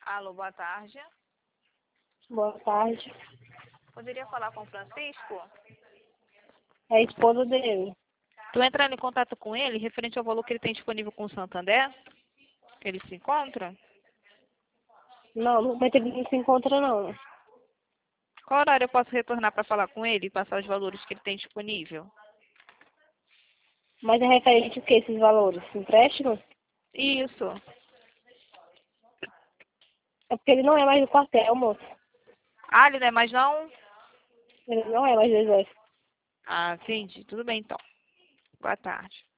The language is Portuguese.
Alô, boa tarde. Boa tarde. Poderia falar com o Francisco? É a esposa dele. Estou entrando em contato com ele referente ao valor que ele tem disponível com o Santander. Ele se encontra? Não, no momento ele não se encontra não. Qual horário eu posso retornar para falar com ele e passar os valores que ele tem disponível? Mas é referente o que esses valores? Empréstimo? Isso. É porque ele não é mais do quartel, moço. Ah, ele não é mais não? Ele não é mais do exército. Ah, entendi. Tudo bem então. Boa tarde.